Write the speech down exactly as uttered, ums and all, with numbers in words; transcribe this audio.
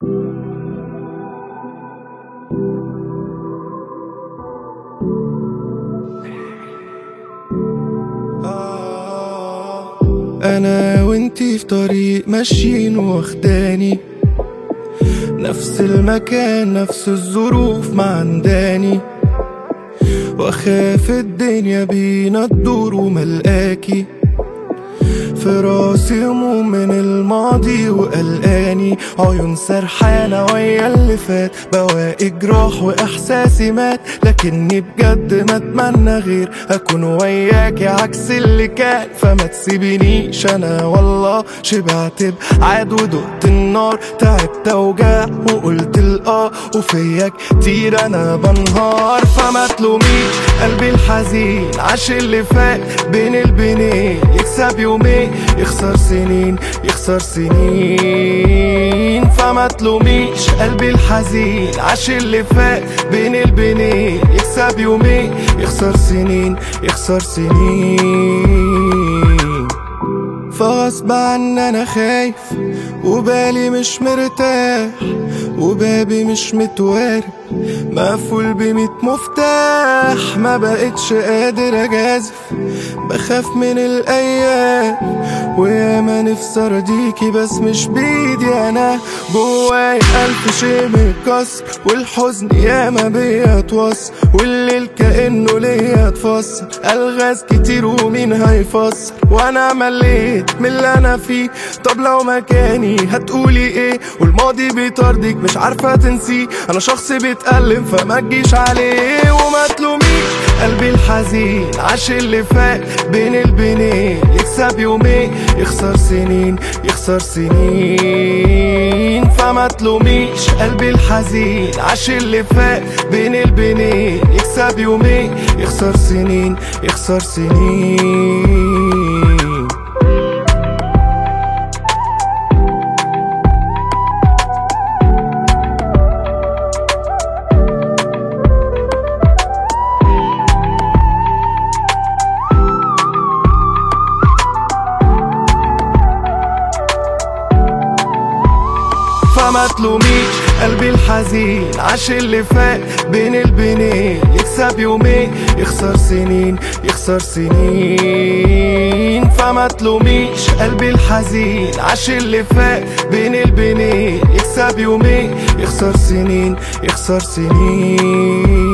أنا وإنتي في طريق ماشيين واخداني، نفس المكان نفس الظروف معنداني، واخاف الدنيا بينا تدور وملقاكي، في راسي هموم من الماضي وقلقاني، عيون سرحانة ويا اللي فات، بواقي جراح واحساسي مات، لكني بجد ما اتمنى غير اكون وياكي عكس اللي كان، فما تسيبينيش انا والله شبعت بعاد ودقت النار، تعبت اوجاع وقلت الاه وفيا كتير انا بنهار، فما تلوميش قلبي الحزين عاش اللي فات بين البنين، يكسب يومين يخسر سنين يخسر سنين، فما تلوميش قلبي الحزين عاش اللي فات بين البنين، يكسب يومين يخسر سنين يخسر سنين، فغصب عني انا خايف وبالي مش مرتاح، وبابي مش متوارب مقفول بميت مفتاح، ما بقتش قادر اجازف بخاف من الايام، وياما نفسي ارضيكي بس مش بايدي، انا جواي الف شي متكسر، والحزن ياما بيا اتوصل، والليل كانه ليا اتفسر، الغاز كتير ومين هيفسر، وانا مليت من اللي انا فيه، طب لو مكاني هتقولي ايه، والماضي بيطاردك مش عارفه تنسيه، انا شخص بيتألم فما تجيش عليه، وما تلوميش قلبي الحزين عاش اللي فات بين البنين، يكسب يومين يخسر سنين يخسر سنين، فما تلوميش قلبي الحزين عاش اللي فات بين البنين، يكسب يومين يخسر سنين يخسر سنين. فما تلوميش قلبي الحزين عاش اللي فات بين البنين، يكسب يومين يخسر سنين يخسر سنين، فما تلوميش قلبي الحزين عاش اللي فات بين البنين، يكسب يومين يخسر سنين يخسر سنين.